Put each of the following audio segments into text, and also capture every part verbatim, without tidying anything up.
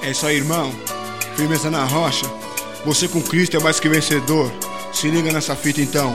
É isso aí, irmão. Firmeza na rocha. Você com Cristo é mais que vencedor. Se liga nessa fita então.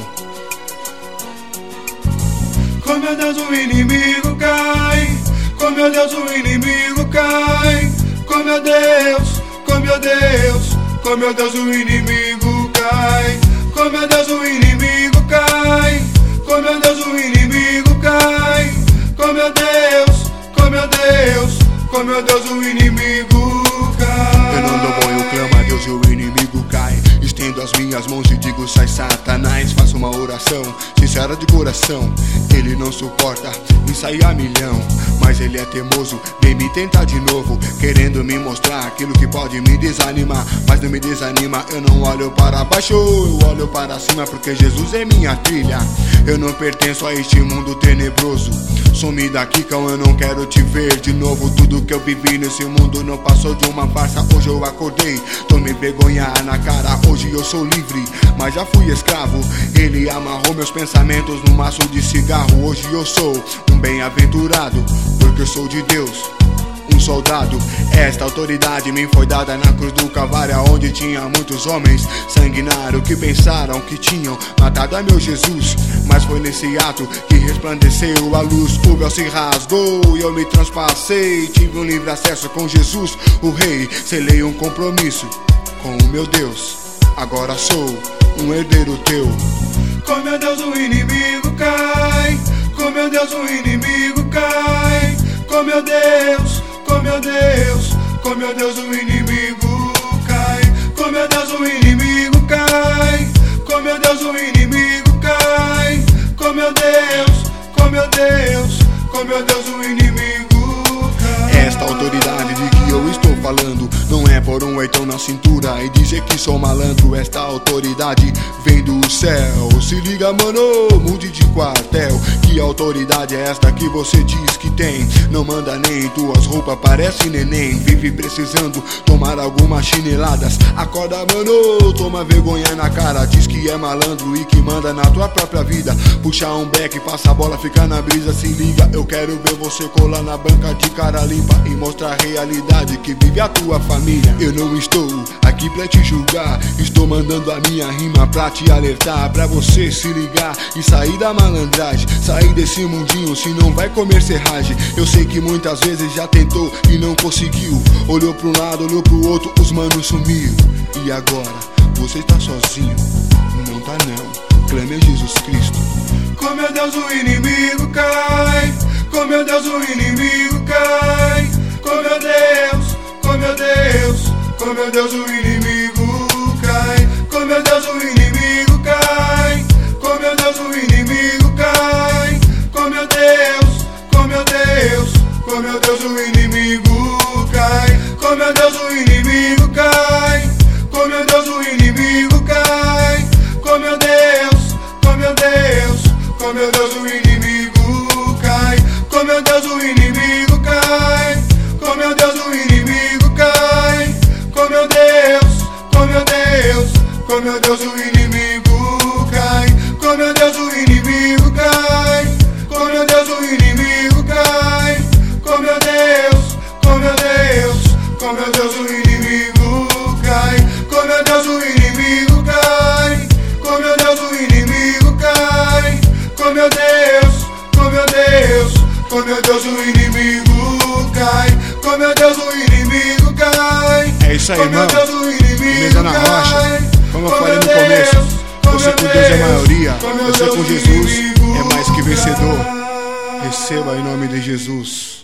Com meu Deus o inimigo cai, com meu Deus o inimigo cai, com meu Deus, com meu Deus, com meu Deus o inimigo cai, com meu Deus o inimigo cai, com meu Deus o inimigo cai, com meu Deus, com meu Deus, com meu Deus o inimigo cai. Eu não dou bom, eu clamo a Deus e o inimigo cai. Estendo as minhas mãos e digo: sai Satanás. Faço uma oração sincera de coração. Ele não suporta ensaiar milhão, mas ele é teimoso, vem me tentar de novo, querendo me mostrar aquilo que pode me desanimar. Mas não me desanima, eu não olho para baixo, eu olho para cima, porque Jesus é minha trilha. Eu não pertenço a este mundo tenebroso. Some daqui, cão, eu não quero te ver de novo. Tudo que eu vivi nesse mundo não passou de uma farsa. Hoje eu acordei, tomei vergonha na cara. Hoje eu sou livre, mas já fui escravo. Ele amarrou meus pensamentos no maço de cigarro. Hoje eu sou um bem-aventurado, porque eu sou de Deus, um soldado. Esta autoridade me foi dada na cruz do Calvário, onde tinha muitos homens sanguinários que pensaram que tinham matado a meu Jesus. Mas foi nesse ato que resplandeceu a luz. O véu se rasgou e eu me transpassei. Tive um livre acesso com Jesus, o Rei. Selei um compromisso com o meu Deus. Agora sou um herdeiro teu. Com meu Deus o inimigo cai, com meu Deus o inimigo cai, com meu Deus, com meu Deus, com meu Deus o inimigo cai, com meu Deus o inimigo cai, com meu Deus o inimigo cai, com meu Deus, com meu Deus, com meu Deus o inimigo cai. Esta autoridade de que eu estou falando não é por um oitão na cintura e dizer que sou malandro. Esta autoridade vem do céu. Se liga, mano, mude de quartel. Que autoridade é esta que você diz que tem? Não manda nem tuas roupas, parece neném. Vive precisando tomar algumas chineladas. Acorda, mano, toma vergonha na cara. Diz que é malandro e que manda na tua própria vida. Puxa um beck, passa a bola, fica na brisa. Se liga, eu quero ver você colar na banca de cara limpa e mostrar a realidade que vive a tua família. Eu não estou aqui pra te julgar, estou mandando a minha rima pra te alertar, pra você se ligar e sair da malandragem, sair desse mundinho, se não vai comer serragem. Eu sei que muitas vezes já tentou e não conseguiu. Olhou pra um lado, olhou pro outro, os manos sumiu. E agora, você está sozinho? Não tá não, clame a Jesus Cristo. Com meu Deus o inimigo cai, com meu Deus o inimigo cai, com meu Deus, com meu Deus, com meu Deus o inimigo cai, com meu Deus o inimigo cai, com meu Deus o inimigo cai, com meu Deus, com meu Deus, com meu Deus o inimigo cai, com meu Deus o inimigo cai, com meu Deus o inimigo cai, com meu Deus, com meu Deus, com meu Deus o inimigo cai, com meu Deus o inimigo cai, com meu Deus o inimigo cai, com meu Deus, com meu Deus, com meu Deus o inimigo cai, com meu Deus o inimigo cai, com meu Deus o inimigo cai, com meu Deus, com meu Deus, com meu Deus o inimigo cai, com meu Deus o inimigo cai, com meu Deus o inimigo cai, com meu Deus, com meu Deus, com meu Deus o inimigo cai, com meu Deus o inimigo cai. É isso aí, irmão. Firmeza na rocha. Como eu falei no começo, você com Deus é maioria, você com Jesus é mais que vencedor. Receba em nome de Jesus.